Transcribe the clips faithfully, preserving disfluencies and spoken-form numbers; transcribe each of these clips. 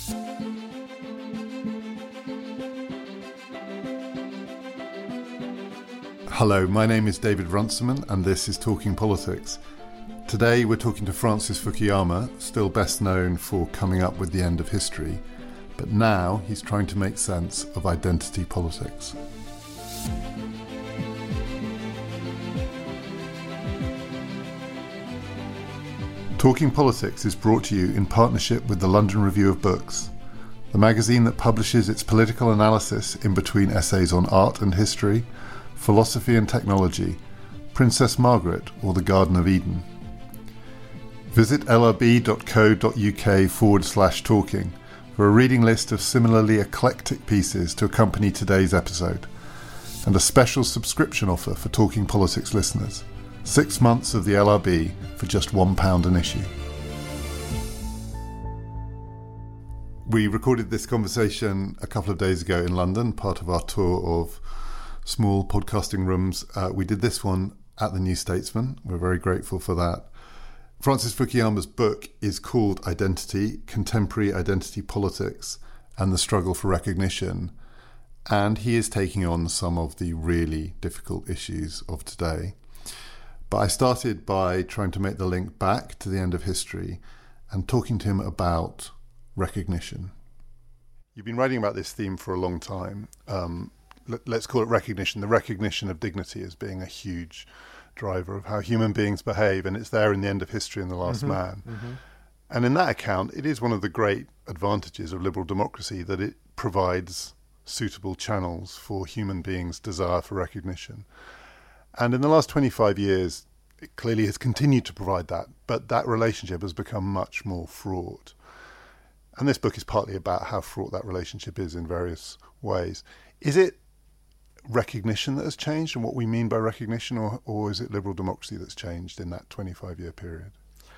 Hello, my name is David Runciman and this is Talking Politics. Today we're talking to Francis Fukuyama, still best known for coming up with the end of history, but now he's trying to make sense of identity politics. Talking Politics is brought to you in partnership with the London Review of Books, the magazine that publishes its political analysis in between essays on art and history, philosophy and technology, Princess Margaret or the Garden of Eden. Visit lrb.co.uk forward slash talking for a reading list of similarly eclectic pieces to accompany today's episode, and a special subscription offer for Talking Politics listeners. Six months of the L R B for just one pound an issue. We recorded this conversation a couple of days ago in London, part of our tour of small podcasting rooms. Uh, we did this one at the New Statesman. We're very grateful for that. Francis Fukuyama's book is called Identity, Contemporary Identity Politics and the Struggle for Recognition. And he is taking on some of the really difficult issues of today. But I started by trying to make the link back to the end of history and talking to him about recognition. You've been writing about this theme for a long time. Um, let's call it recognition, the recognition of dignity as being a huge driver of how human beings behave, and it's there in the end of history in The Last mm-hmm, Man. Mm-hmm. And in that account, it is one of the great advantages of liberal democracy that it provides suitable channels for human beings' desire for recognition. And in the last twenty-five years, it clearly has continued to provide that, but that relationship has become much more fraught. And this book is partly about how fraught that relationship is in various ways. Is it recognition that has changed and what we mean by recognition, or, or is it liberal democracy that's changed in that twenty-five-year period?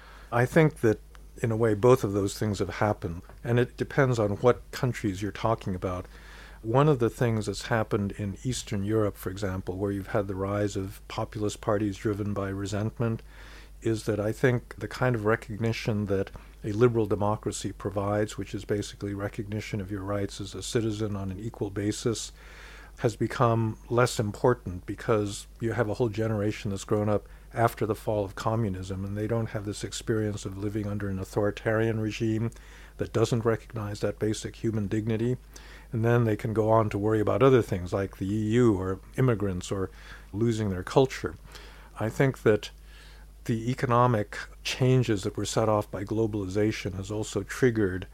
I think that, in a way, both of those things have happened, and it depends on what countries you're talking about. One of the things that's happened in Eastern Europe, for example, where you've had the rise of populist parties driven by resentment, is that I think the kind of recognition that a liberal democracy provides, which is basically recognition of your rights as a citizen on an equal basis, has become less important because you have a whole generation that's grown up after the fall of communism, and they don't have this experience of living under an authoritarian regime that doesn't recognize that basic human dignity. And then they can go on to worry about other things like the E U or immigrants or losing their culture. I think that the economic changes that were set off by globalization has also triggered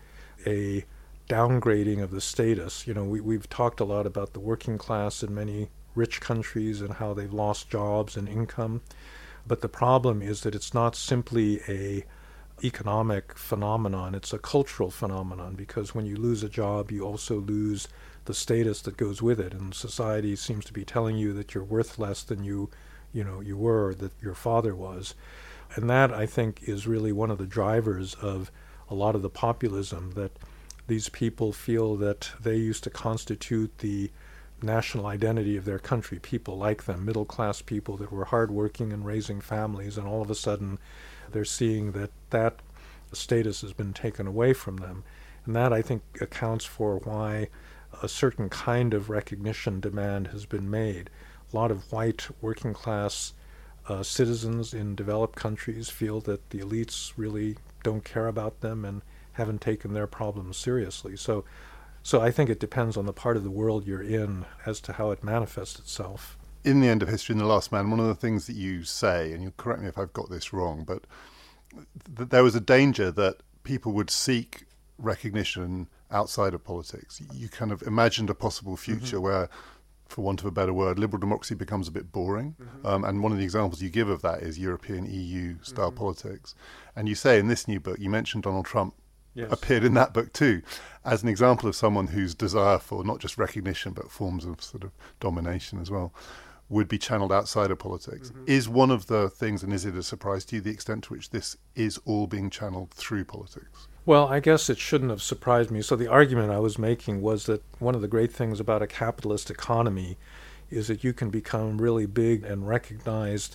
a downgrading of the status. You know, we, we've talked a lot about the working class in many rich countries and how they've lost jobs and income. But the problem is that it's not simply a economic phenomenon, it's a cultural phenomenon, because when you lose a job, you also lose the status that goes with it. And society seems to be telling you that you're worth less than you, you know, you were, or that your father was. And that, I think, is really one of the drivers of a lot of the populism, that these people feel that they used to constitute the national identity of their country, people like them, middle-class people that were hardworking and raising families, and all of a sudden they're seeing that that status has been taken away from them. And that, I think, accounts for why a certain kind of recognition demand has been made. A lot of white working-class uh, citizens in developed countries feel that the elites really don't care about them and haven't taken their problems seriously. So so I think it depends on the part of the world you're in as to how it manifests itself. In the end of history, in The Last Man, one of the things that you say, and you'll correct me if I've got this wrong, but th- there was a danger that people would seek recognition outside of politics. You kind of imagined a possible future mm-hmm. where, for want of a better word, liberal democracy becomes a bit boring. Mm-hmm. Um, and one of the examples you give of that is European E U-style mm-hmm. politics. And you say in this new book, you mentioned Donald Trump yes. appeared in that book too, as an example of someone whose desire for not just recognition, but forms of sort of domination as well, would be channeled outside of politics. Mm-hmm. Is one of the things, and is it a surprise to you, the extent to which this is all being channeled through politics? Well, I guess it shouldn't have surprised me. So the argument I was making was that one of the great things about a capitalist economy is that you can become really big and recognized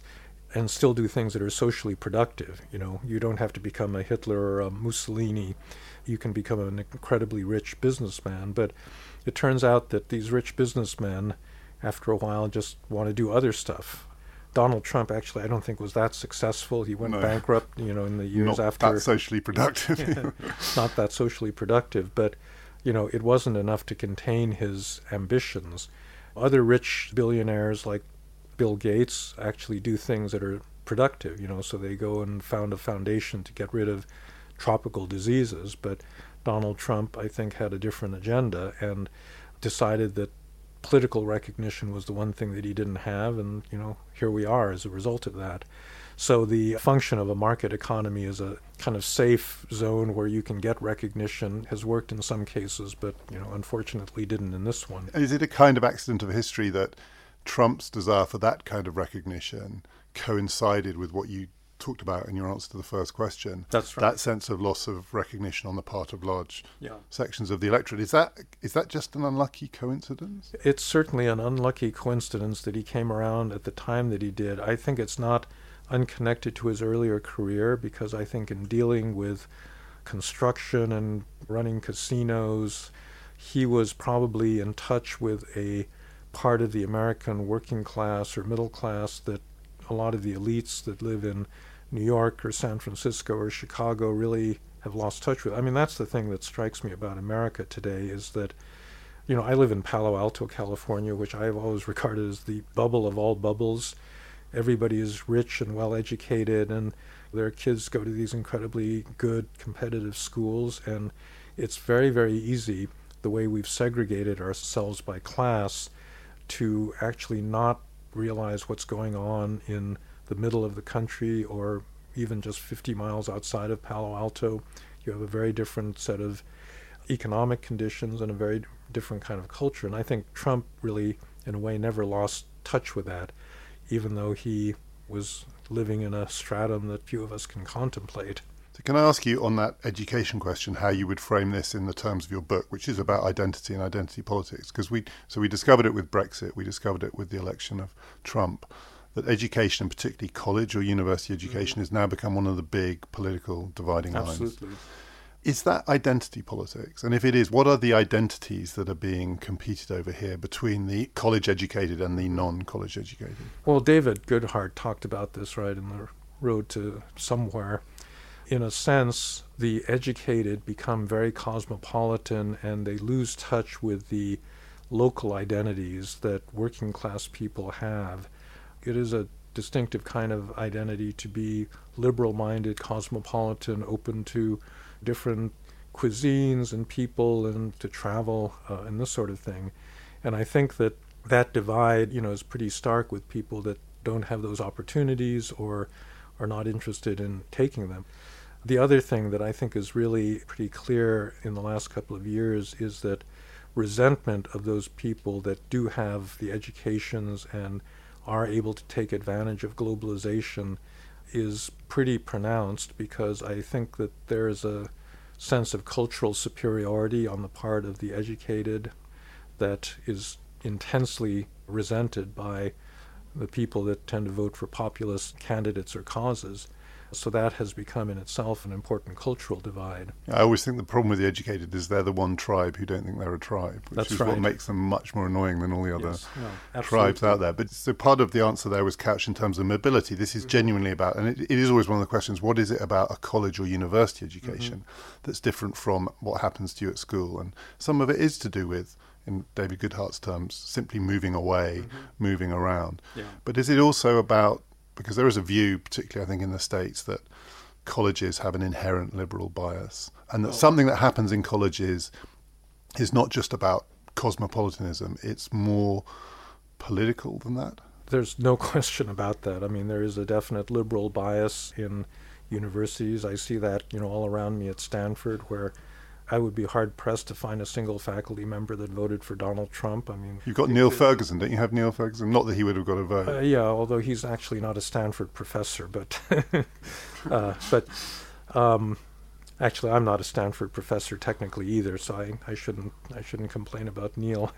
and still do things that are socially productive. You know, you don't have to become a Hitler or a Mussolini. You can become an incredibly rich businessman. But it turns out that these rich businessmen, after a while, just want to do other stuff. Donald Trump, actually, I don't think was that successful. He went no. bankrupt, you know, in the years not after. Not that socially productive. Not that socially productive, but, you know, it wasn't enough to contain his ambitions. Other rich billionaires like Bill Gates actually do things that are productive, you know, so they go and found a foundation to get rid of tropical diseases. But Donald Trump, I think, had a different agenda and decided that political recognition was the one thing that he didn't have, and, you know, here we are as a result of that. So the function of a market economy as a kind of safe zone where you can get recognition has worked in some cases, but, you know, unfortunately didn't in this one. Is it a kind of accident of history that Trump's desire for that kind of recognition coincided with what you talked about in your answer to the first question? That's right. That sense of loss of recognition on the part of large yeah. sections of the electorate. Is that is that just an unlucky coincidence? It's certainly an unlucky coincidence that he came around at the time that he did. I think it's not unconnected to his earlier career, because I think in dealing with construction and running casinos, he was probably in touch with a part of the American working class or middle class that a lot of the elites that live in New York or San Francisco or Chicago really have lost touch with. I mean, that's the thing that strikes me about America today, is that, you know, I live in Palo Alto, California, which I have always regarded as the bubble of all bubbles. Everybody is rich and well educated, and their kids go to these incredibly good competitive schools, and it's very, very easy, the way we've segregated ourselves by class, to actually not realize what's going on in the middle of the country or even just fifty miles outside of Palo Alto. You have a very different set of economic conditions and a very different kind of culture. And I think Trump really, in a way, never lost touch with that, even though he was living in a stratum that few of us can contemplate. So can I ask you on that education question how you would frame this in the terms of your book, which is about identity and identity politics? Because we so we discovered it with Brexit, we discovered it with the election of Trump, that education, and particularly college or university education, mm-hmm. has now become one of the big political dividing lines. Absolutely. Is that identity politics? And if it is, what are the identities that are being competed over here between the college-educated and the non-college educated? Well, David Goodhart talked about this, right, in The Road to Somewhere. In a sense, the educated become very cosmopolitan and they lose touch with the local identities that working class people have. It is a distinctive kind of identity to be liberal-minded, cosmopolitan, open to different cuisines and people, and to travel uh, and this sort of thing. And I think that that divide, you know, is pretty stark with people that don't have those opportunities or are not interested in taking them. The other thing that I think is really pretty clear in the last couple of years is that resentment of those people that do have the educations and are able to take advantage of globalization is pretty pronounced, because I think that there is a sense of cultural superiority on the part of the educated that is intensely resented by the people that tend to vote for populist candidates or causes. So that has become in itself an important cultural divide. I always think the problem with the educated is they're the one tribe who don't think they're a tribe, which That's is right. what makes them much more annoying than all the other yes. no, tribes out there. But so part of the answer there was couched in terms of mobility. This is mm-hmm. genuinely about, and it, it is always one of the questions, what is it about a college or university education mm-hmm. that's different from what happens to you at school? And some of it is to do with, in David Goodhart's terms, simply moving away, mm-hmm. moving around. Yeah. But is it also about, because there is a view, particularly I think in the States, that colleges have an inherent liberal bias, and that oh. something that happens in colleges is not just about cosmopolitanism, it's more political than that? There's no question about that. I mean, there is a definite liberal bias in universities. I see that, you know, all around me at Stanford, where I would be hard-pressed to find a single faculty member that voted for Donald Trump. I mean, you've got Neil Ferguson, don't you have Neil Ferguson? Not that he would have got a vote. Uh, yeah, although he's actually not a Stanford professor, but uh, but um, Actually, I'm not a Stanford professor technically either, so I, I shouldn't I shouldn't complain about Neil.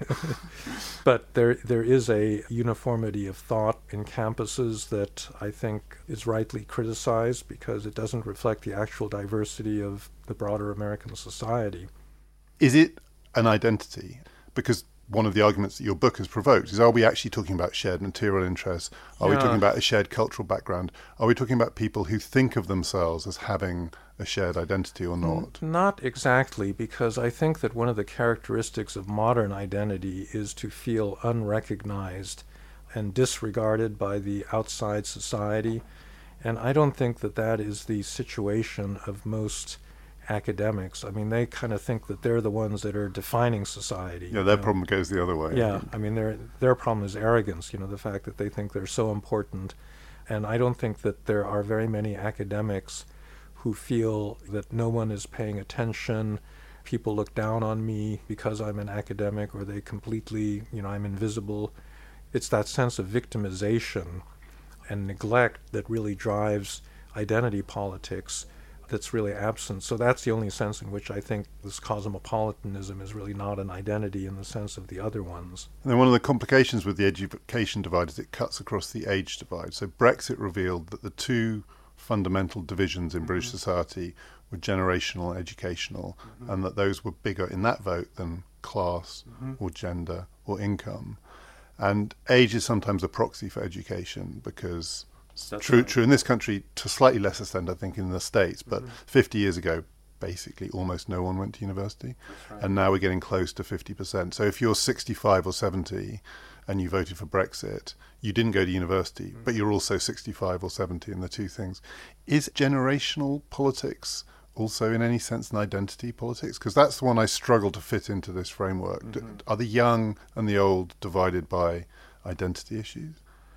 But there there is a uniformity of thought in campuses that I think is rightly criticized because it doesn't reflect the actual diversity of the broader American society. Is it an identity? Because one of the arguments that your book has provoked is, are we actually talking about shared material interests? Are Yeah. we talking about a shared cultural background? Are we talking about people who think of themselves as having a shared identity or not? N- Not exactly, because I think that one of the characteristics of modern identity is to feel unrecognized and disregarded by the outside society. And I don't think that that is the situation of most academics. I mean, they kind of think that they're the ones that are defining society. Yeah, you their know. problem goes the other way. Yeah, I mean, their their problem is arrogance, you know, the fact that they think they're so important. And I don't think that there are very many academics who feel that no one is paying attention, people look down on me because I'm an academic, or they completely, you know, I'm invisible. It's that sense of victimization and neglect that really drives identity politics that's really absent. So that's the only sense in which I think this cosmopolitanism is really not an identity in the sense of the other ones. And then one of the complications with the education divide is it cuts across the age divide. So Brexit revealed that the two fundamental divisions in British society were generational, educational, mm-hmm. and that those were bigger in that vote than class mm-hmm. or gender or income. And age is sometimes a proxy for education because That's true, right. true in this country, to slightly less extent, I think, in the States, but mm-hmm. fifty years ago, basically almost no one went to university. Right. And now we're getting close to fifty percent. So if you're sixty-five or seventy and you voted for Brexit, you didn't go to university, mm-hmm. but you're also sixty-five or seventy, and the two things. Is generational politics also in any sense an identity politics? Because that's the one I struggle to fit into this framework. Mm-hmm. Are the young and the old divided by identity issues?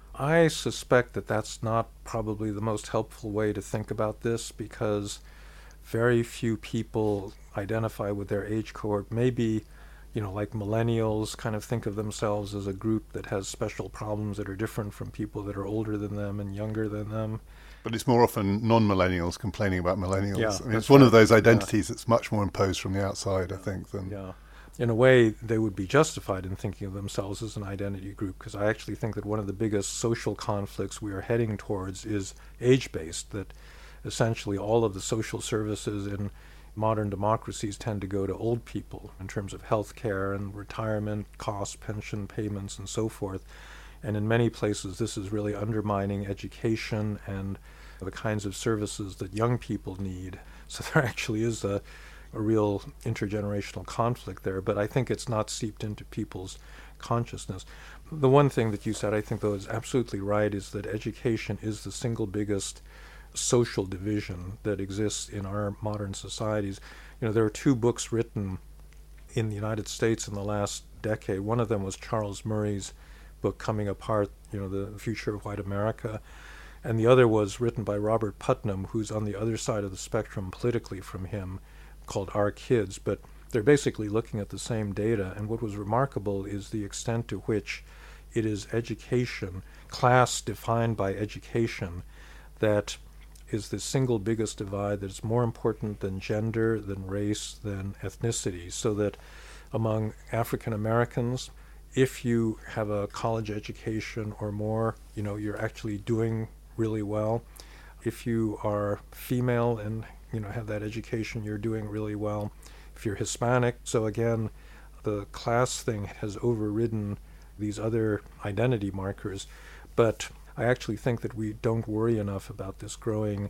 I suspect that that's not probably the most helpful way to think about this, because very few people identify with their age cohort. Maybe, you know, like millennials kind of think of themselves as a group that has special problems that are different from people that are older than them and younger than them. But it's more often non-millennials complaining about millennials. Yeah, I mean, it's right. one of those identities yeah. that's much more imposed from the outside, I think, than... Yeah. In a way, they would be justified in thinking of themselves as an identity group, because I actually think that one of the biggest social conflicts we are heading towards is age-based, that essentially all of the social services in modern democracies tend to go to old people in terms of health care and retirement costs, pension payments, and so forth. And in many places, this is really undermining education and the kinds of services that young people need. So there actually is a, a real intergenerational conflict there, but I think it's not seeped into people's consciousness. The one thing that you said, I think, though, is absolutely right, is that education is the single biggest social division that exists in our modern societies. You know, there are two books written in the United States in the last decade. One of them was Charles Murray's book, Coming Apart, you know, The Future of White America. And the other was written by Robert Putnam, who's on the other side of the spectrum politically from him, called Our Kids. But they're basically looking at the same data. And what was remarkable is the extent to which it is education, class defined by education, that is the single biggest divide that is more important than gender, than race, than ethnicity. So that among African Americans, if you have a college education or more, you know, you're actually doing really well. If you are female and, you know, have that education, you're doing really well. If you're Hispanic, so again, the class thing has overridden these other identity markers. But I actually think that we don't worry enough about this growing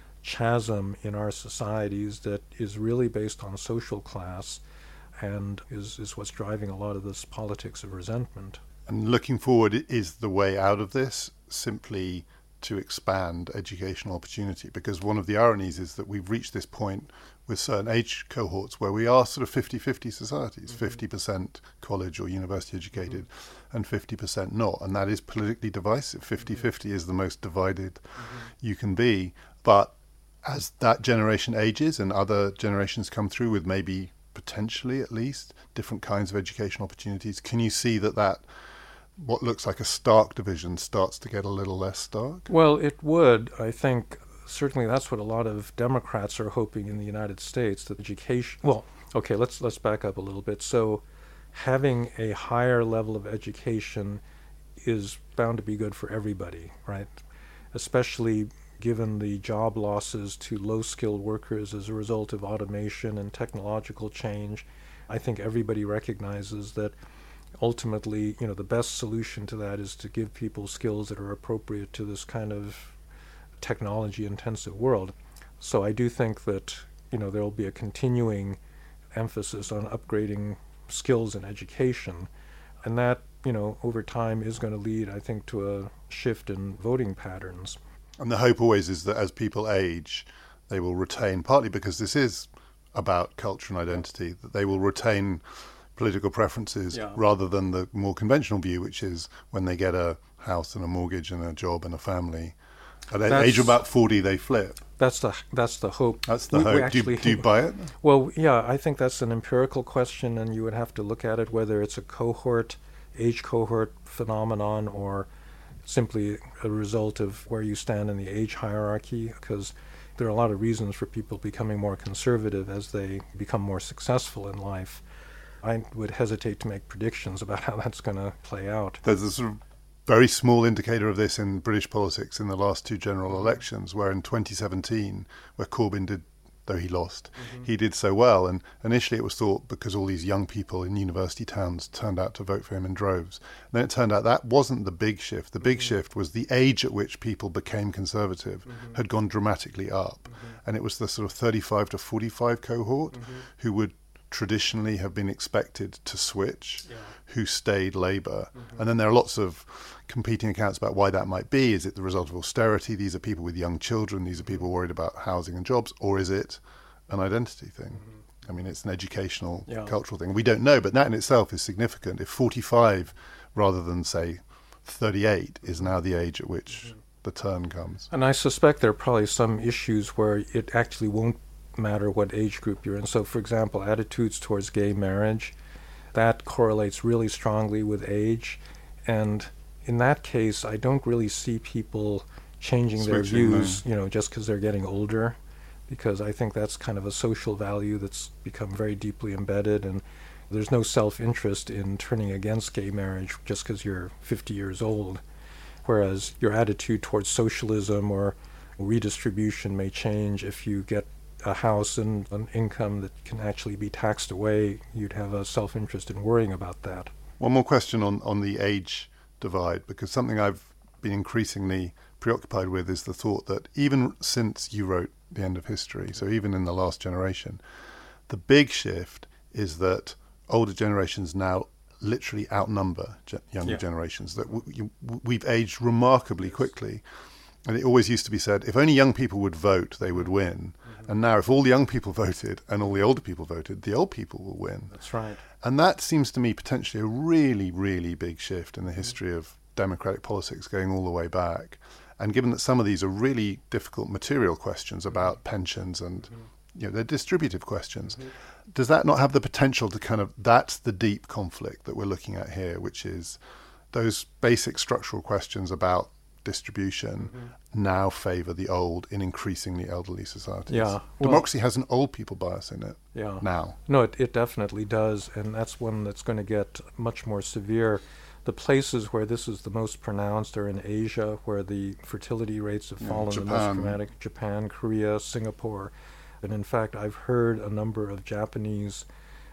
chasm in our societies that is really based on social class and is, is what's driving a lot of this politics of resentment. And looking forward, is the way out of this simply to expand educational opportunity? Because one of the ironies is that we've reached this point with certain age cohorts where we are sort of fifty-fifty societies, mm-hmm. fifty percent college or university educated mm-hmm. and fifty percent not. And that is politically divisive. fifty-fifty mm-hmm. is the most divided mm-hmm. you can be. But as that generation ages and other generations come through with maybe potentially at least different kinds of educational opportunities, can you see that that what looks like a stark division starts to get a little less stark? Well, it would. I think certainly that's what a lot of Democrats are hoping in the United States, that education, well, okay, let's let's back up a little bit. So having a higher level of education is bound to be good for everybody, right? Especially given the job losses to low-skilled workers as a result of automation and technological change. I think everybody recognizes that ultimately, you know, the best solution to that is to give people skills that are appropriate to this kind of technology-intensive world. So I do think that, you know, there will be a continuing emphasis on upgrading skills in education, and that, you know, over time is going to lead, I think, to a shift in voting patterns. And the hope always is that as people age, they will retain, partly because this is about culture and identity, that they will retain political preferences yeah. rather than the more conventional view, which is when they get a house and a mortgage and a job and a family, at the age of about forty, they flip. That's the that's the hope. That's the we, hope. We actually, do, you, do you buy it? Well, yeah, I think that's an empirical question, and you would have to look at it whether it's a cohort, age cohort phenomenon, or simply a result of where you stand in the age hierarchy, because there are a lot of reasons for people becoming more conservative as they become more successful in life. I would hesitate to make predictions about how that's going to play out. There's a sort of very small indicator of this in British politics in the last two general elections, where in twenty seventeen, where Corbyn did, though he lost, mm-hmm. he did so well. And initially it was thought because all these young people in university towns turned out to vote for him in droves. And then it turned out that wasn't the big shift. The big mm-hmm. shift was the age at which people became conservative mm-hmm. had gone dramatically up. Mm-hmm. And it was the sort of thirty-five to forty-five cohort mm-hmm. who would traditionally have been expected to switch, yeah. who stayed Labour. Mm-hmm. And then there are lots of competing accounts about why that might be. Is it the result of austerity? These are people with young children. These are people worried about housing and jobs. Or is it an identity thing? Mm-hmm. I mean, it's an educational, yeah. cultural thing. We don't know, but that in itself is significant. If forty-five, rather than, say, thirty-eight, is now the age at which mm-hmm. the turn comes. And I suspect there are probably some issues where it actually won't matter what age group you're in. So, for example, attitudes towards gay marriage, that correlates really strongly with age. And in that case, I don't really see people changing Switching their views, them. you know, just because they're getting older, because I think that's kind of a social value that's become very deeply embedded, and there's no self-interest in turning against gay marriage just because you're fifty years old, whereas your attitude towards socialism or redistribution may change if you get a house and an income that can actually be taxed away. You'd have a self-interest in worrying about that. One more question on, on the age divide, because something I've been increasingly preoccupied with is the thought that even since you wrote The End of History, so even in the last generation, the big shift is that older generations now literally outnumber ge- younger yeah. generations, that w- you, we've aged remarkably quickly. And it always used to be said, if only young people would vote, they would win. Mm-hmm. And now if all the young people voted and all the older people voted, the old people will win. That's right. And that seems to me potentially a really, really big shift in the history of democratic politics going all the way back. And given that some of these are really difficult material questions about pensions and, mm-hmm. you know, they're distributive questions, mm-hmm. does that not have the potential to kind of, that's the deep conflict that we're looking at here, which is those basic structural questions about distribution mm-hmm. now favour the old in increasingly elderly societies. Yeah, well, democracy has an old people bias in it. Yeah, now. No, it, it definitely does, and that's one that's going to get much more severe. The places where this is the most pronounced are in Asia, where the fertility rates have yeah, fallen Japan. the most dramatic. Japan, Korea, Singapore, and in fact, I've heard a number of Japanese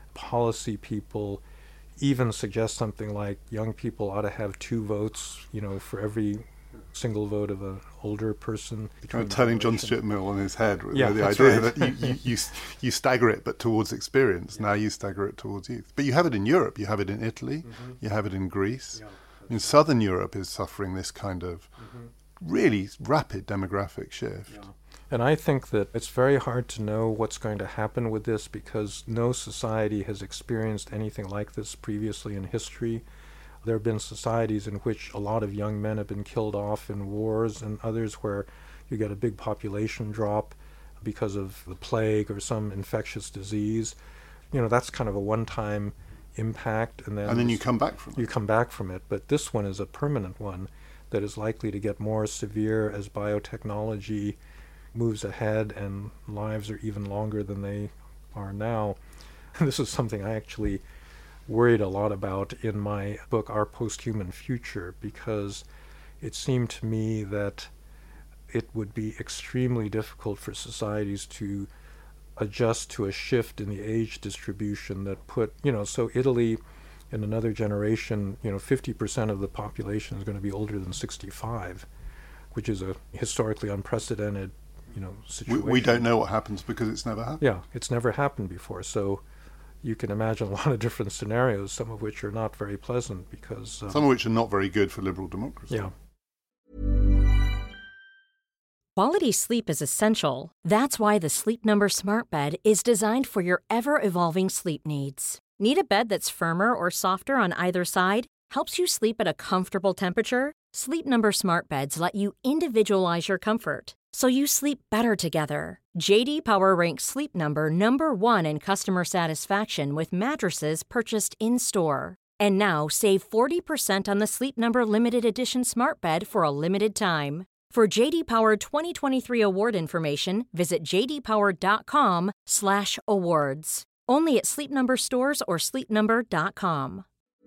policy people even suggest something like young people ought to have two votes, you know, for every single vote of an older person. Kind of turning John Stuart Mill on his head with yeah, the that's idea right. that you, you, you, you stagger it but towards experience. Yeah. Now you stagger it towards youth. But you have it in Europe. You have it in Italy. Mm-hmm. You have it in Greece. Yeah, I mean, Southern Europe is suffering this kind of mm-hmm. really rapid demographic shift. Yeah. And I think that it's very hard to know what's going to happen with this because no society has experienced anything like this previously in history. There have been societies in which a lot of young men have been killed off in wars, and others where you get a big population drop because of the plague or some infectious disease. You know, that's kind of a one-time impact. And then, and then you come back from it. You come back from it. But this one is a permanent one that is likely to get more severe as biotechnology moves ahead and lives are even longer than they are now. This is something I actually worried a lot about in my book, Our Posthuman Future, because it seemed to me that it would be extremely difficult for societies to adjust to a shift in the age distribution that put, you know, so Italy in another generation, you know, fifty percent of the population is going to be older than sixty-five, which is a historically unprecedented, you know, situation. We, we don't know what happens because it's never happened. Yeah, it's never happened before. So you can imagine a lot of different scenarios, some of which are not very pleasant because... Um, some of which are not very good for liberal democracy. Yeah. Quality sleep is essential. That's why the Sleep Number Smart Bed is designed for your ever-evolving sleep needs. Need a bed that's firmer or softer on either side? Helps you sleep at a comfortable temperature? Sleep Number Smart Beds let you individualize your comfort, so you sleep better together. J D Power ranks Sleep Number number one in customer satisfaction with mattresses purchased in-store. And now save forty percent on the Sleep Number Limited Edition Smart Bed for a limited time. For J D Power twenty twenty-three award information, visit j d power dot com slash awards. Only at Sleep Number stores or sleep number dot com.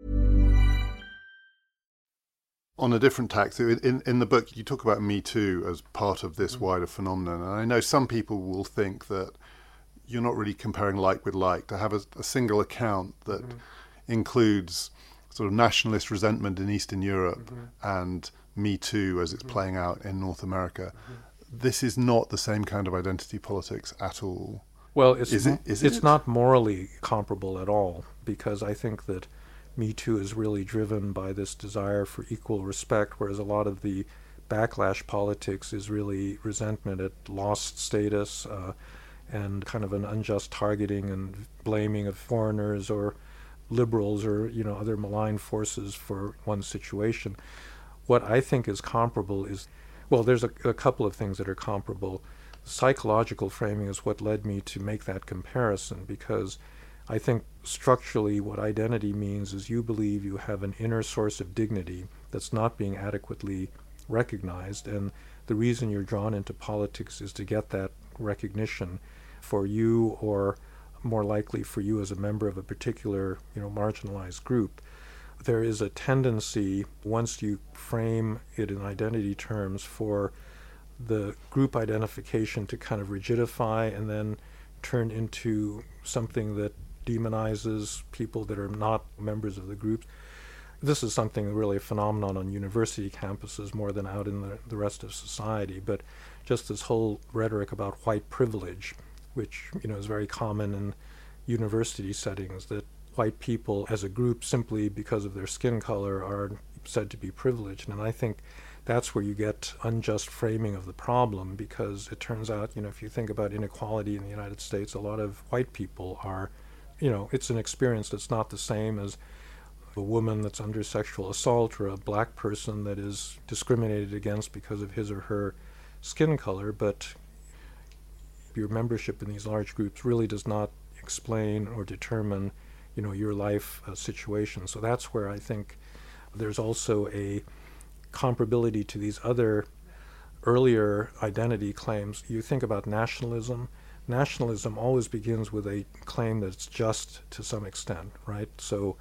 On a different tack, so in, in the book you talk about Me Too as part of this wider phenomenon. And I know some people will think that you're not really comparing like with like. To have a, a single account that mm-hmm. includes sort of nationalist resentment in Eastern Europe mm-hmm. and Me Too as it's mm-hmm. playing out in North America, mm-hmm. this is not the same kind of identity politics at all. Well, it's, is it, is it's it? not morally comparable at all, because I think that Me Too is really driven by this desire for equal respect, whereas a lot of the backlash politics is really resentment at lost status uh, and kind of an unjust targeting and blaming of foreigners or liberals or, you know, other malign forces for one situation. What I think is comparable is, well, there's a, a couple of things that are comparable. Psychological framing is what led me to make that comparison, because I think structurally what identity means is you believe you have an inner source of dignity that's not being adequately recognized, and the reason you're drawn into politics is to get that recognition for you, or more likely for you as a member of a particular, you know, marginalized group. There is a tendency, once you frame it in identity terms, for the group identification to kind of rigidify and then turn into something that demonizes people that are not members of the group. This is something really a phenomenon on university campuses more than out in the, the rest of society, but just this whole rhetoric about white privilege, which, you know, is very common in university settings, that white people as a group, simply because of their skin color, are said to be privileged. And I think that's where you get unjust framing of the problem, because it turns out, you know, if you think about inequality in the United States, a lot of white people are, you know, it's an experience that's not the same as a woman that's under sexual assault or a black person that is discriminated against because of his or her skin color. But your membership in these large groups really does not explain or determine, you know, your life uh, situation. So that's where I think there's also a comparability to these other earlier identity claims. You think about nationalism. Nationalism always begins with a claim that it's just to some extent, right? So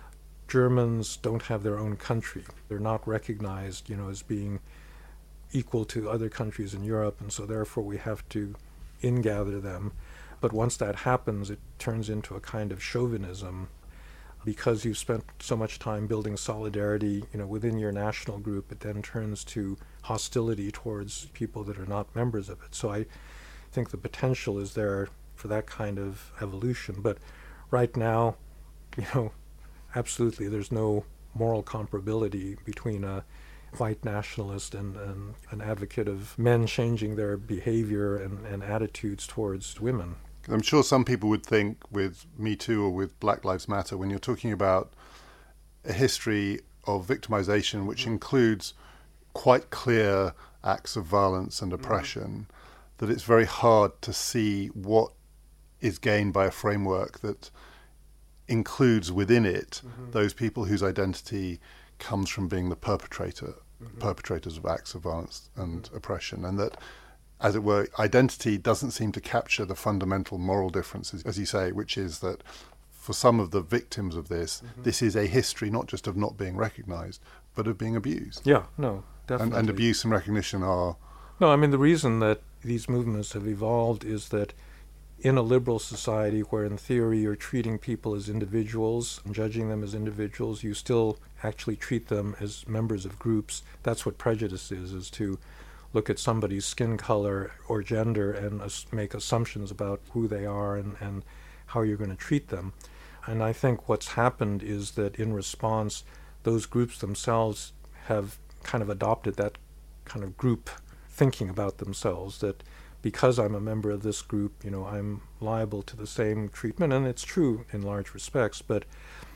Germans don't have their own country. They're not recognized, you know, as being equal to other countries in Europe, and so therefore we have to ingather them. But once that happens, it turns into a kind of chauvinism, because you've spent so much time building solidarity, you know, within your national group. It then turns to hostility towards people that are not members of it. So I think the potential is there for that kind of evolution. But right now, you know, absolutely, there's no moral comparability between a white nationalist and, and an advocate of men changing their behavior and, and attitudes towards women. I'm sure some people would think with Me Too or with Black Lives Matter, when you're talking about a history of victimization which includes quite clear acts of violence and oppression, mm-hmm. that it's very hard to see what is gained by a framework that includes within it mm-hmm. those people whose identity comes from being the perpetrator, mm-hmm. perpetrators of acts of violence and mm-hmm. oppression, and that as it were, identity doesn't seem to capture the fundamental moral differences, as you say, which is that for some of the victims of this, mm-hmm. this is a history not just of not being recognised, but of being abused. Yeah, no, definitely. And, and abuse and recognition are... No, I mean, the reason that these movements have evolved is that in a liberal society where in theory you're treating people as individuals and judging them as individuals, you still actually treat them as members of groups. That's what prejudice is, is to look at somebody's skin color or gender and as- make assumptions about who they are and, and how you're going to treat them. And I think what's happened is that in response, those groups themselves have kind of adopted that kind of group thinking about themselves, that because I'm a member of this group, you know, I'm liable to the same treatment, and it's true in large respects, but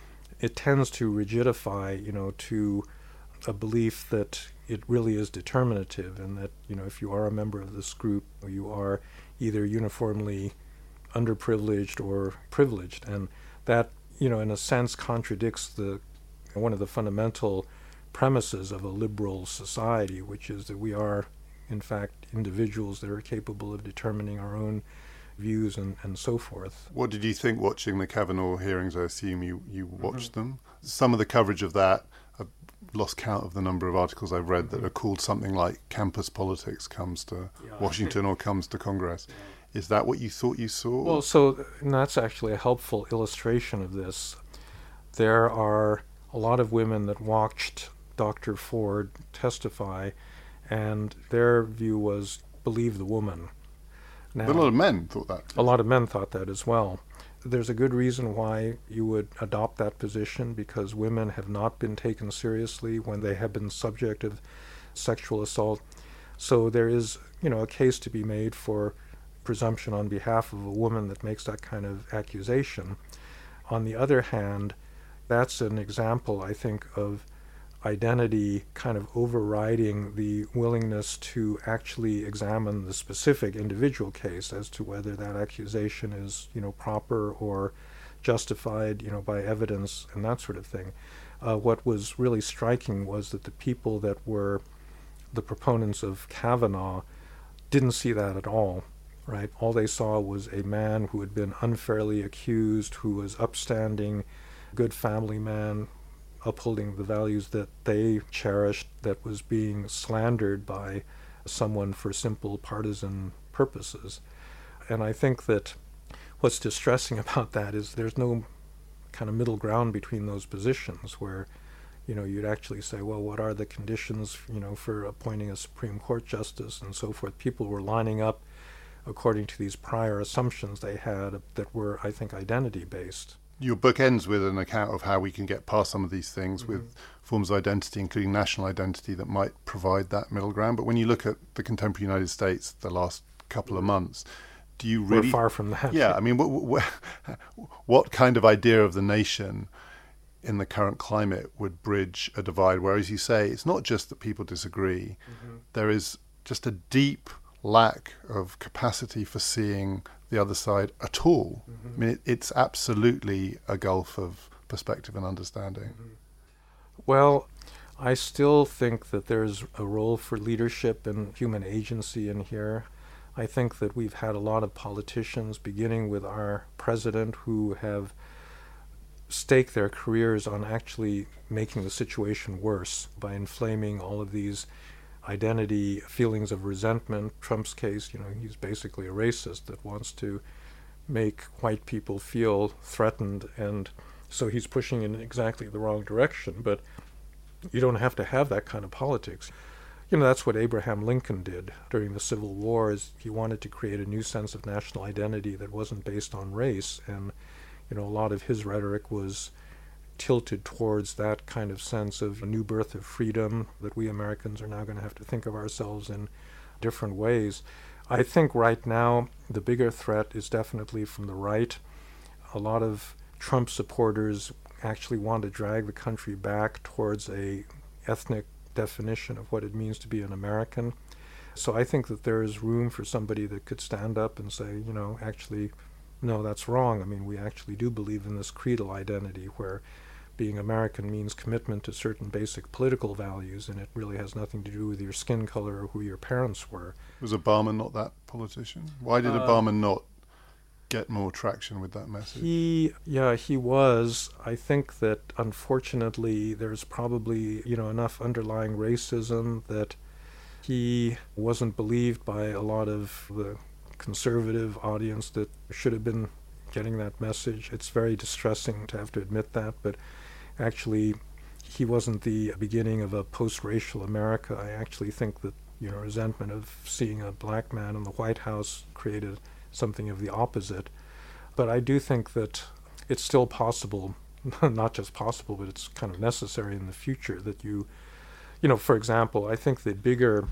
it tends to rigidify, you know, to a belief that it really is determinative, and that, you know, if you are a member of this group, you are either uniformly underprivileged or privileged, and that, you know, in a sense contradicts the one of the fundamental premises of a liberal society, which is that we are in fact, individuals that are capable of determining our own views and, and so forth. What did you think watching the Kavanaugh hearings? I assume you, you watched mm-hmm. them. Some of the coverage of that, I've lost count of the number of articles I've read mm-hmm. that are called something like campus politics comes to yeah. Washington or comes to Congress. Yeah. Is that what you thought you saw? Well, so and that's actually a helpful illustration of this. There are a lot of women that watched Doctor Ford testify, and their view was, believe the woman. Now, but a lot of men thought that. A lot of men thought that as well. There's a good reason why you would adopt that position, because women have not been taken seriously when they have been subject of sexual assault. So there is, you know, a case to be made for presumption on behalf of a woman that makes that kind of accusation. On the other hand, that's an example, I think, of identity kind of overriding the willingness to actually examine the specific individual case as to whether that accusation is, you know, proper or justified, you know, by evidence and that sort of thing. Uh, what was really striking was that the people that were the proponents of Kavanaugh didn't see that at all, right? All they saw was a man who had been unfairly accused, who was upstanding, good family man, upholding the values that they cherished, that was being slandered by someone for simple partisan purposes. And I think that what's distressing about that is there's no kind of middle ground between those positions where, you know, you'd actually say, well, what are the conditions, you know, for appointing a Supreme Court justice and so forth. People were lining up according to these prior assumptions they had that were, I think, identity-based. Your book ends with an account of how we can get past some of these things mm-hmm. with forms of identity, including national identity, that might provide that middle ground. But when you look at the contemporary United States the last couple of months, do you really... We're far from that. Yeah, I mean, what, what, what kind of idea of the nation in the current climate would bridge a divide? Whereas you say, it's not just that people disagree. Mm-hmm. There is just a deep lack of capacity for seeing the other side at all. Mm-hmm. I mean, it, it's absolutely a gulf of perspective and understanding. Mm-hmm. Well, I still think that there's a role for leadership and human agency in here. I think that we've had a lot of politicians, beginning with our president, who have staked their careers on actually making the situation worse by inflaming all of these identity feelings of resentment. Trump's case, you know, he's basically a racist that wants to make white people feel threatened, and so he's pushing in exactly the wrong direction. But you don't have to have that kind of politics. You know, that's what Abraham Lincoln did during the Civil War. Is he wanted to create a new sense of national identity that wasn't based on race, and you know, a lot of his rhetoric was tilted towards that kind of sense of a new birth of freedom, that we Americans are now going to have to think of ourselves in different ways. I think right now the bigger threat is definitely from the right. A lot of Trump supporters actually want to drag the country back towards a ethnic definition of what it means to be an American. So I think that there is room for somebody that could stand up and say, you know, actually, no, that's wrong. I mean, we actually do believe in this creedal identity where being American means commitment to certain basic political values, and it really has nothing to do with your skin color or who your parents were. Was Obama not that politician? Why did uh, Obama not get more traction with that message? He, yeah, he was. I think that unfortunately there's probably, you know, enough underlying racism that he wasn't believed by a lot of the conservative audience that should have been getting that message. It's very distressing to have to admit that, but actually he wasn't the beginning of a post-racial America. I actually think that, you know, resentment of seeing a black man in the White House created something of the opposite. But I do think that it's still possible, not just possible, but it's kind of necessary in the future that you, you know, for example, I think the bigger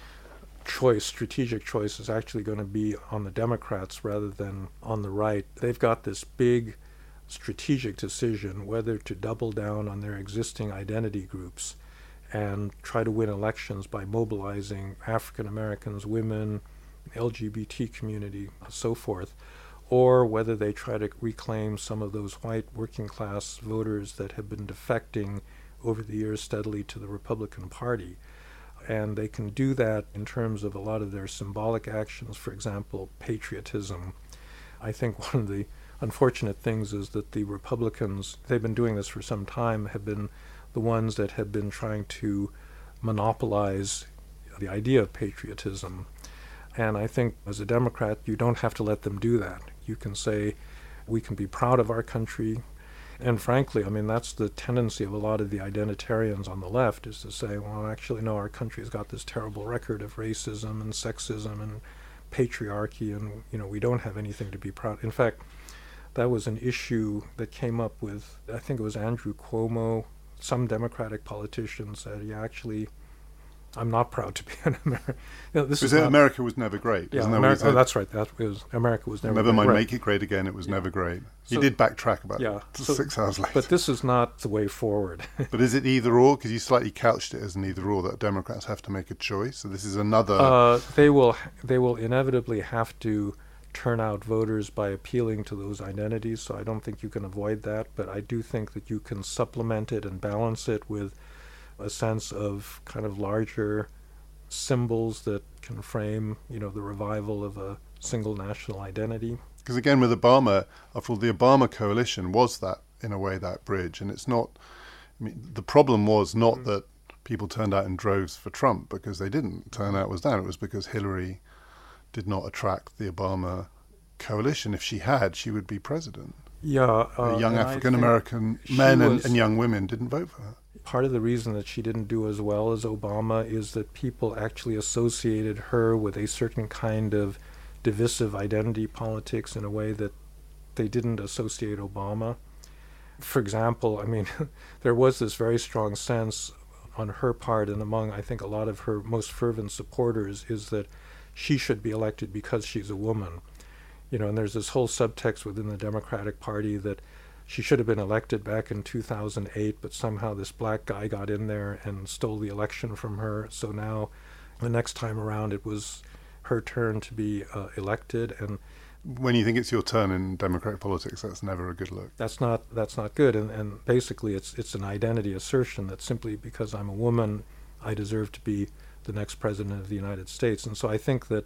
choice, strategic choice, is actually going to be on the Democrats rather than on the right. They've got this big strategic decision whether to double down on their existing identity groups and try to win elections by mobilizing African Americans, women, L G B T community, so forth, or whether they try to reclaim some of those white working class voters that have been defecting over the years steadily to the Republican Party. And they can do that in terms of a lot of their symbolic actions, for example, patriotism. I think one of the unfortunate things is that the Republicans, they've been doing this for some time, have been the ones that have been trying to monopolize the idea of patriotism. And I think as a Democrat, you don't have to let them do that. You can say, we can be proud of our country. And frankly, I mean, that's the tendency of a lot of the identitarians on the left, is to say, well, actually, no, our country's got this terrible record of racism and sexism and patriarchy, and, you know, we don't have anything to be proud. In fact, that was an issue that came up with, I think it was Andrew Cuomo. Some Democratic politicians said, yeah, actually, I'm not proud to be an American. You know, this because is not, America was never great. Yeah, Isn't that America, what oh, that's right. That was America was never. Never great. mind, Right. make it great again. It was Yeah. never great. He So- did backtrack about Yeah, so- six hours later. But this is not the way forward. But is it either or? Because you slightly couched it as an either or, that Democrats have to make a choice. So this is another. Uh, they will. They will inevitably have to turn out voters by appealing to those identities. So I don't think you can avoid that. But I do think that you can supplement it and balance it with a sense of kind of larger symbols that can frame, you know, the revival of a single national identity. Because again, with Obama, after all, the Obama coalition was that, in a way, that bridge. And it's not, I mean, the problem was not mm. that people turned out in droves for Trump, because they didn't. Turnout was down. It was because Hillary did not attract the Obama coalition. If she had, she would be president. Yeah. Uh, young African-American men and, and young women didn't vote for her. Part of the reason that she didn't do as well as Obama is that people actually associated her with a certain kind of divisive identity politics in a way that they didn't associate Obama. For example, I mean, there was this very strong sense on her part and among, I think, a lot of her most fervent supporters, is that she should be elected because she's a woman. You know, and there's this whole subtext within the Democratic Party that she should have been elected back in two thousand eight, but somehow this black guy got in there and stole the election from her. So now the next time around it was her turn to be uh, elected. And when you think it's your turn in Democratic politics, that's never a good look. That's not that's not good. And, and basically it's it's an identity assertion that simply because I'm a woman, I deserve to be the next president of the United States. And so I think that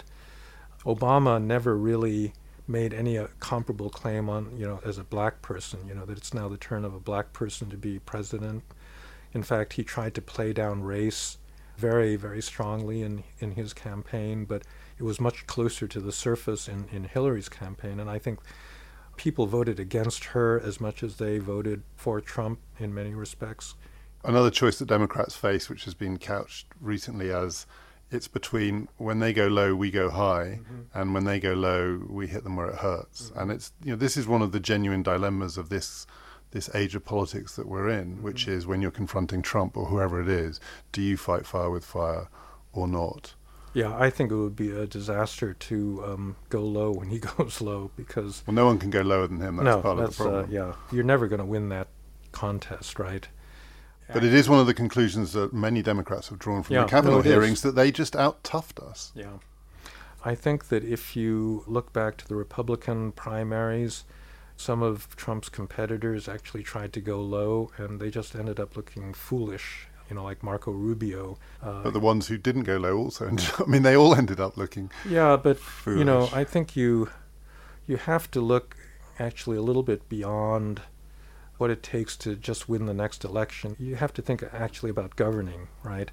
Obama never really made any uh, comparable claim on, you know, as a black person, you know, that it's now the turn of a black person to be president. In fact, he tried to play down race very, very strongly in, in his campaign, but it was much closer to the surface in, in Hillary's campaign. And I think people voted against her as much as they voted for Trump in many respects. Another choice that Democrats face, which has been couched recently as it's between when they go low, we go high, mm-hmm. and when they go low, we hit them where it hurts. Mm-hmm. And it's, you know, this is one of the genuine dilemmas of this this age of politics that we're in, mm-hmm. which is when you're confronting Trump or whoever it is, do you fight fire with fire or not? Yeah, I think it would be a disaster to um, go low when he goes low, because... Well, no one can go lower than him. That's no, part that's, of the problem. Uh, yeah, you're never going to win that contest, right? But it is one of the conclusions that many Democrats have drawn from yeah, the Capitol no, hearings, is. that they just out-toughed us. Yeah. I think that if you look back to the Republican primaries, Some of Trump's competitors actually tried to go low, and they just ended up looking foolish, you know, like Marco Rubio. Uh, but the ones who didn't go low also ended up, I mean, they all ended up looking Yeah, but, foolish. You know, I think you you have to look actually a little bit beyond what it takes to just win the next election. You have to think actually about governing, right?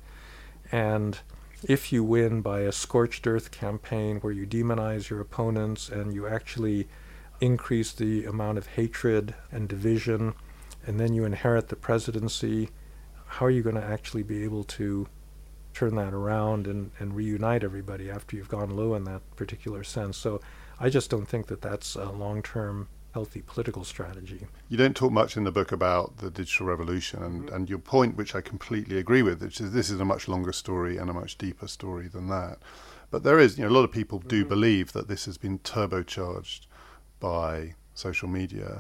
And if you win by a scorched earth campaign where you demonize your opponents and you actually increase the amount of hatred and division, and then you inherit the presidency, how are you going to actually be able to turn that around and, and reunite everybody after you've gone low in that particular sense? So I just don't think that that's a long-term healthy political strategy. You don't talk much in the book about the digital revolution, and, mm-hmm. and your point, which I completely agree with, which is this is a much longer story and a much deeper story than that. But there is, you know, a lot of people do mm-hmm. believe that this has been turbocharged by social media.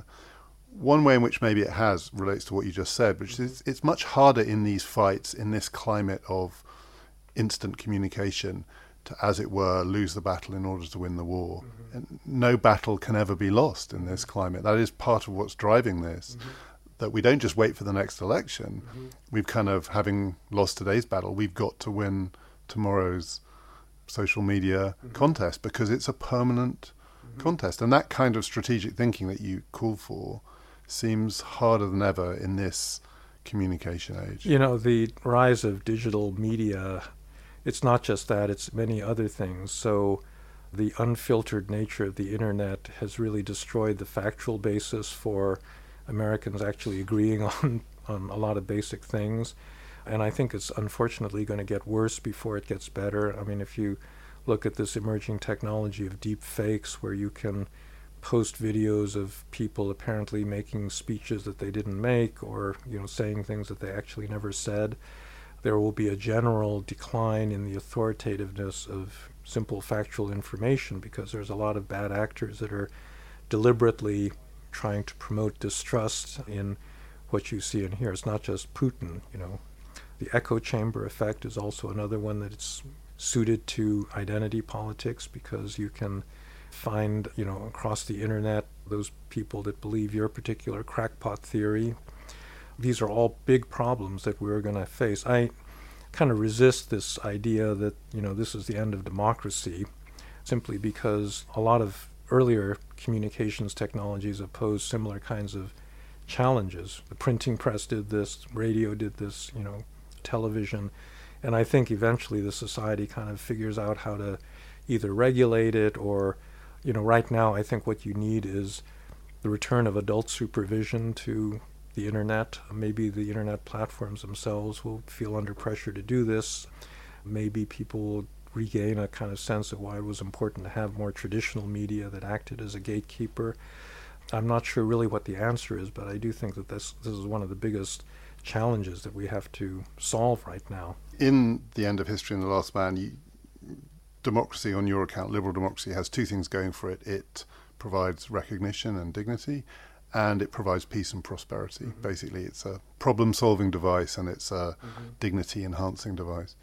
One way in which maybe it has relates to what you just said, which is it's much harder in these fights, in this climate of instant communication, to, as it were, lose the battle in order to win the war. Mm-hmm. And no battle can ever be lost in this climate. That is part of what's driving this, mm-hmm. that we don't just wait for the next election. Mm-hmm. We've kind of, having lost today's battle, we've got to win tomorrow's social media mm-hmm. contest, because it's a permanent mm-hmm. contest. And that kind of strategic thinking that you call for seems harder than ever in this communication age. You know, the rise of digital media, it's not just that, it's many other things. So the unfiltered nature of the internet has really destroyed the factual basis for Americans actually agreeing on, on a lot of basic things. And I think it's unfortunately going to get worse before it gets better. I mean, if you look at this emerging technology of deep fakes, where you can post videos of people apparently making speeches that they didn't make, or, you know, saying things that they actually never said, there will be a general decline in the authoritativeness of simple factual information, because there's a lot of bad actors that are deliberately trying to promote distrust in what you see and hear. It's not just Putin, you know. The echo chamber effect is also another one that it's suited to identity politics, because you can find, you know, across the internet those people that believe your particular crackpot theory. These are all big problems that we're going to face. I kind of resist this idea that, you know, this is the end of democracy, simply because a lot of earlier communications technologies have posed similar kinds of challenges. The printing press did this, radio did this, you know, television. And I think eventually the society kind of figures out how to either regulate it or, you know, right now I think what you need is the return of adult supervision to the internet. Maybe the internet platforms themselves will feel under pressure to do this. Maybe people will regain a kind of sense of why it was important to have more traditional media that acted as a gatekeeper. I'm not sure really what the answer is, but I do think that this this is one of the biggest challenges that we have to solve right now. In The End of History and The Last Man, you, democracy, on your account, liberal democracy, has two things going for it. It provides recognition and dignity, and it provides peace and prosperity. Mm-hmm. Basically, it's a problem-solving device, and it's a mm-hmm. dignity-enhancing device.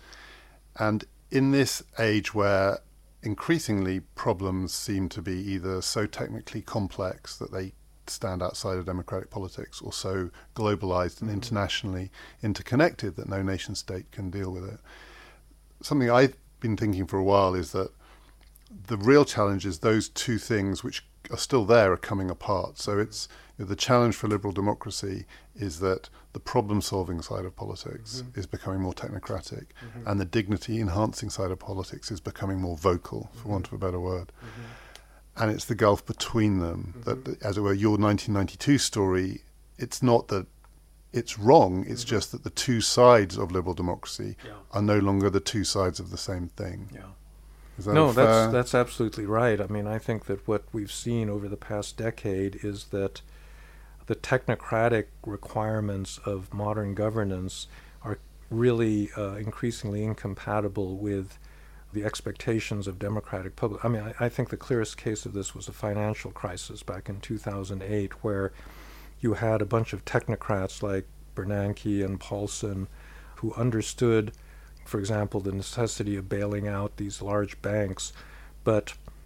And in this age where increasingly problems seem to be either so technically complex that they stand outside of democratic politics, or so globalized and mm-hmm. internationally interconnected that no nation state can deal with it, something I've been thinking for a while is that the real challenge is those two things which are still there are coming apart. So it's, you know, the challenge for liberal democracy is that the problem-solving side of politics mm-hmm. is becoming more technocratic, mm-hmm. and the dignity-enhancing side of politics is becoming more vocal, for mm-hmm. want of a better word. Mm-hmm. And it's the gulf between them mm-hmm. that, as it were, your nineteen ninety-two story, it's not that it's wrong, it's mm-hmm. just that the two sides of liberal democracy yeah. are no longer the two sides of the same thing. Yeah. Is that no, fair? that's that's absolutely right. I mean, I think that what we've seen over the past decade is that the technocratic requirements of modern governance are really uh, increasingly incompatible with the expectations of democratic public. I mean, I, I think the clearest case of this was the financial crisis back in two thousand eight, where you had a bunch of technocrats like Bernanke and Paulson who understood, for example, the necessity of bailing out these large banks, but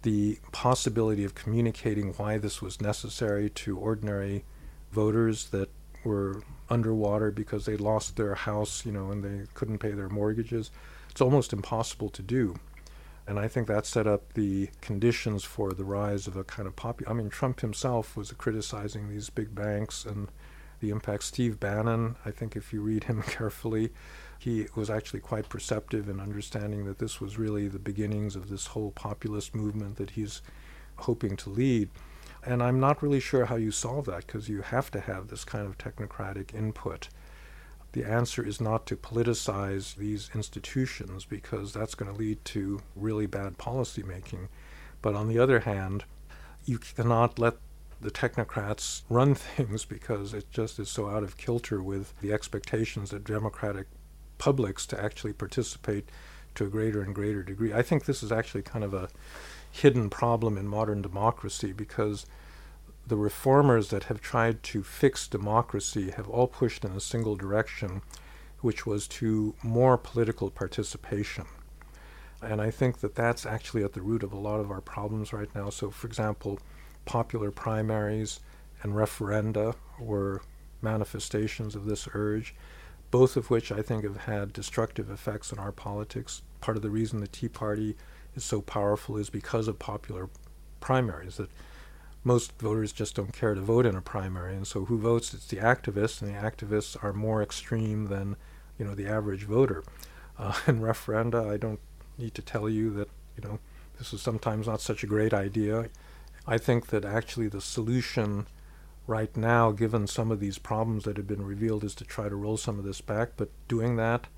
the possibility of communicating why this was necessary to ordinary voters that were underwater because they lost their house, you know, and they couldn't pay their mortgages. It's almost impossible to do. And I think that set up the conditions for the rise of a kind of popular... I mean, Trump himself was criticizing these big banks and the impact. Steve Bannon, I think if you read him carefully, he was actually quite perceptive in understanding that this was really the beginnings of this whole populist movement that he's hoping to lead. And I'm not really sure how you solve that, because you have to have this kind of technocratic input. The answer is not to politicize these institutions, because that's going to lead to really bad policy making. But on the other hand, you cannot let the technocrats run things, because it just is so out of kilter with the expectations of democratic publics to actually participate to a greater and greater degree. I think this is actually kind of a hidden problem in modern democracy, because the reformers that have tried to fix democracy have all pushed in a single direction, which was to more political participation. And I think that that's actually at the root of a lot of our problems right now. So, for example, popular primaries and referenda were manifestations of this urge, both of which I think have had destructive effects on our politics. Part of the reason the Tea Party is so powerful is because of popular primaries, that most voters just don't care to vote in a primary, and so who votes? It's the activists, and the activists are more extreme than, you know, the average voter. Uh, in referenda, I don't need to tell you that, you know, this is sometimes not such a great idea. I think that actually the solution right now, given some of these problems that have been revealed, is to try to roll some of this back, but doing that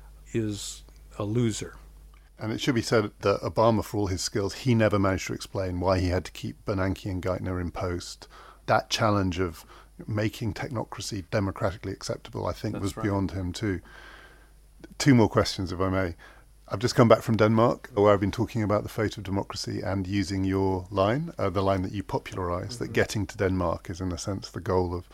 is a loser. And it should be said that Obama, for all his skills, he never managed to explain why he had to keep Bernanke and Geithner in post. That challenge of making technocracy democratically acceptable, I think, That's was right. beyond him too. Two more questions, if I may. I've just come back from Denmark, where I've been talking about the fate of democracy and using your line, uh, the line that you popularised, mm-hmm. that getting to Denmark is, in a sense, the goal of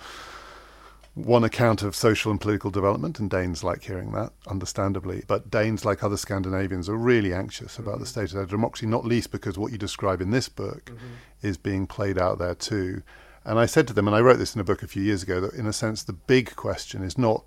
one account of social and political development, and Danes like hearing that, understandably. But Danes, like other Scandinavians, are really anxious about mm-hmm. the state of their democracy, not least because what you describe in this book mm-hmm. is being played out there too. And I said to them, and I wrote this in a book a few years ago, that in a sense the big question is not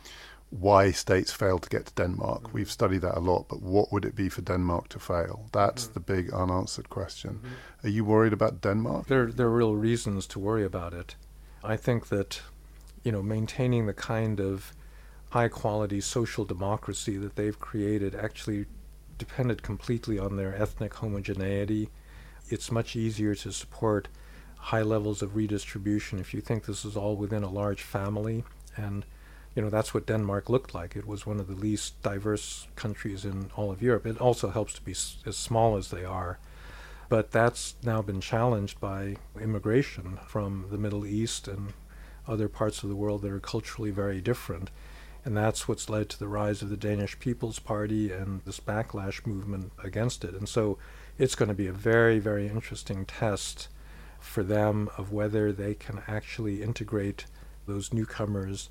why states fail to get to Denmark. Mm-hmm. We've studied that a lot, but what would it be for Denmark to fail? That's mm-hmm. the big unanswered question. Mm-hmm. Are you worried about Denmark? There, there are real reasons to worry about it. I think that you know, maintaining the kind of high-quality social democracy that they've created actually depended completely on their ethnic homogeneity. It's much easier to support high levels of redistribution if you think this is all within a large family. And, you know, that's what Denmark looked like. It was one of the least diverse countries in all of Europe. It also helps to be s- as small as they are. But that's now been challenged by immigration from the Middle East and other parts of the world that are culturally very different. And that's what's led to the rise of the Danish People's Party and this backlash movement against it. And so it's going to be a very, very interesting test for them of whether they can actually integrate those newcomers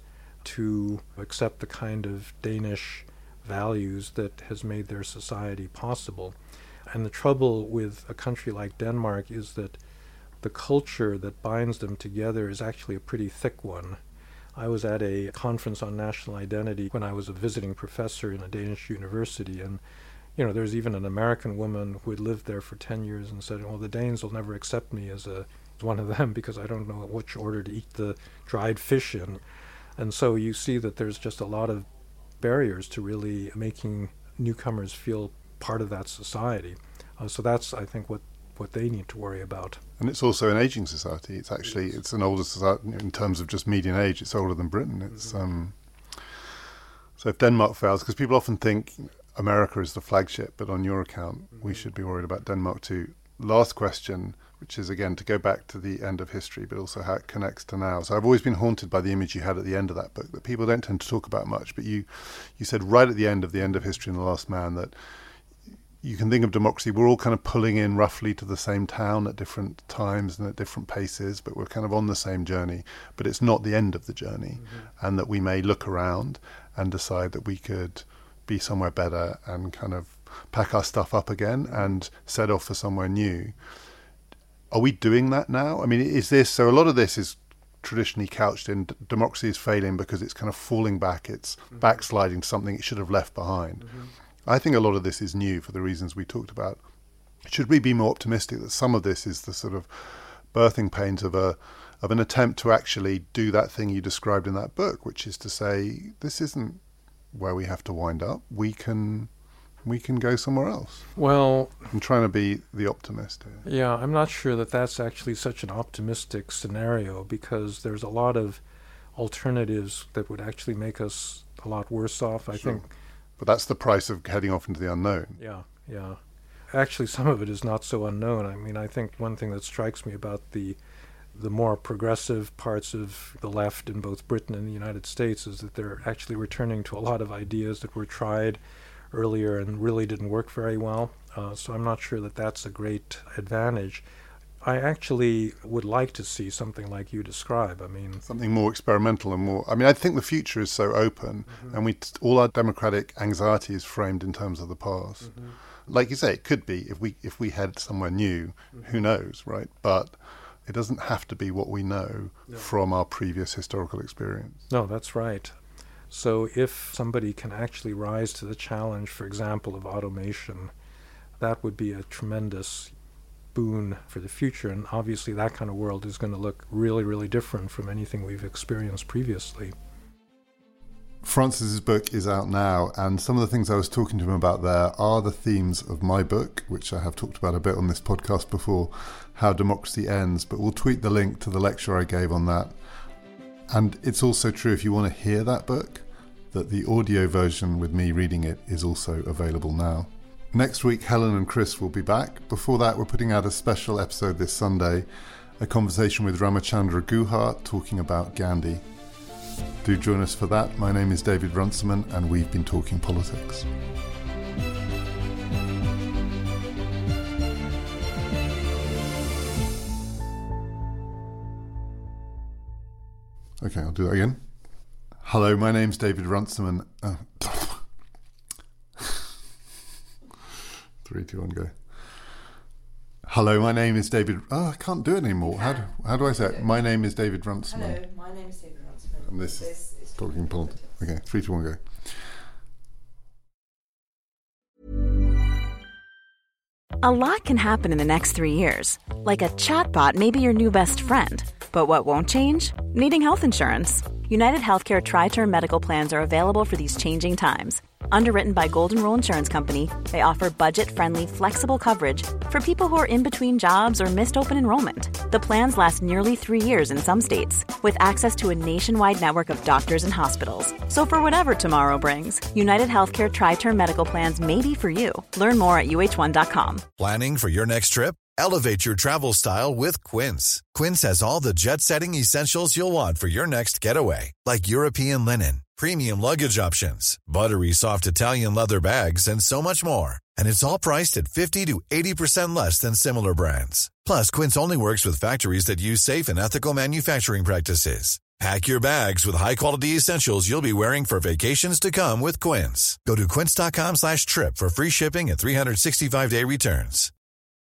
to accept the kind of Danish values that has made their society possible. And the trouble with a country like Denmark is that the culture that binds them together is actually a pretty thick one. I was at a conference on national identity when I was a visiting professor in a Danish university, and you know, there's even an American woman who had lived there for ten years and said, well, the Danes will never accept me as a as one of them because I don't know which order to eat the dried fish in. And so you see that there's just a lot of barriers to really making newcomers feel part of that society. Uh, so that's, I think, what what they need to worry about. And it's also an aging society. It's actually, it's an older society in terms of just median age. It's older than Britain. It's mm-hmm. um, so if Denmark fails, because people often think America is the flagship, but on your account, mm-hmm. we should be worried about Denmark too. Last question, which is, again, to go back to the end of history, but also how it connects to now. So I've always been haunted by the image you had at the end of that book that people don't tend to talk about much, but you, you said right at the end of The End of History and The Last Man that you can think of democracy, we're all kind of pulling in roughly to the same town at different times and at different paces, but we're kind of on the same journey. But it's not the end of the journey, mm-hmm. and that we may look around and decide that we could be somewhere better and kind of pack our stuff up again and set off for somewhere new. Are we doing that now? I mean, is this, so a lot of this is traditionally couched in d- democracy is failing because it's kind of falling back, it's mm-hmm. backsliding to something it should have left behind. Mm-hmm. I think a lot of this is new for the reasons we talked about. Should we be more optimistic that some of this is the sort of birthing pains of a of an attempt to actually do that thing you described in that book, which is to say, this isn't where we have to wind up. We can we can go somewhere else. Well, I'm trying to be the optimist here. Yeah, I'm not sure that that's actually such an optimistic scenario, because there's a lot of alternatives that would actually make us a lot worse off, I Sure. think. But that's the price of heading off into the unknown. Yeah, yeah. Actually, some of it is not so unknown. I mean, I think one thing that strikes me about the the more progressive parts of the left in both Britain and the United States is that they're actually returning to a lot of ideas that were tried earlier and really didn't work very well. Uh, so I'm not sure that that's a great advantage. I actually would like to see something like you describe. I mean, something more experimental and more. I mean, I think the future is so open, mm-hmm. and we all our democratic anxiety is framed in terms of the past. Mm-hmm. Like you say, it could be if we if we head somewhere new. Mm-hmm. Who knows, right? But it doesn't have to be what we know no. from our previous historical experience. No, that's right. So if somebody can actually rise to the challenge, for example, of automation, that would be a tremendous boon for the future. And obviously that kind of world is going to look really, really different from anything we've experienced previously. Francis's book is out now, and some of the things I was talking to him about there are the themes of my book, which I have talked about a bit on this podcast before, How Democracy Ends, but we'll tweet the link to the lecture I gave on that. And it's also true, if you want to hear that book, that the audio version with me reading it is also available now. Next week, Helen and Chris will be back. Before that, we're putting out a special episode this Sunday, a conversation with Ramachandra Guha talking about Gandhi. Do join us for that. My name is David Runciman, and we've been talking politics. Okay, I'll do that again. Hello, my name's David Runciman. Oh. Three, two, one, go. Hello, my name is David... Oh, I can't do it anymore. How do, how do I say it? My name is David Runciman. Hello, my name is David Runciman. And this, this is Talking Politics. Okay, three, two, one, go. A lot can happen in the next three years. Like a chatbot may be your new best friend. But what won't change? Needing health insurance. United Healthcare Tri-Term Medical Plans are available for these changing times. Underwritten by Golden Rule Insurance Company, they offer budget-friendly, flexible coverage for people who are in between jobs or missed open enrollment. The plans last nearly three years in some states, with access to a nationwide network of doctors and hospitals. So for whatever tomorrow brings, United Healthcare Tri-Term Medical Plans may be for you. Learn more at U H one dot com. Planning for your next trip? Elevate your travel style with Quince. Quince has all the jet-setting essentials you'll want for your next getaway, like European linen, premium luggage options, buttery soft Italian leather bags, and so much more. And it's all priced at fifty to eighty percent less than similar brands. Plus, Quince only works with factories that use safe and ethical manufacturing practices. Pack your bags with high-quality essentials you'll be wearing for vacations to come with Quince. Go to quince.com slash trip for free shipping and three sixty-five day returns.